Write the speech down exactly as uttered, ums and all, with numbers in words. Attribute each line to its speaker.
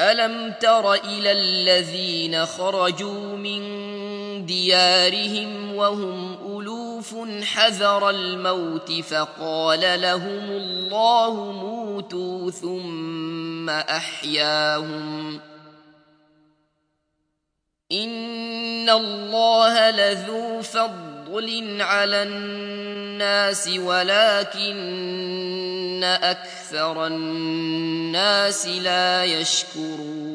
Speaker 1: ألم تر إلى الذين خرجوا من ديارهم وهم ألوف حذر الموت فقال لهم الله موتوا ثم أحياهم إن الله لذو فضل على الناس ولكن أكثر الناس لا يشكرون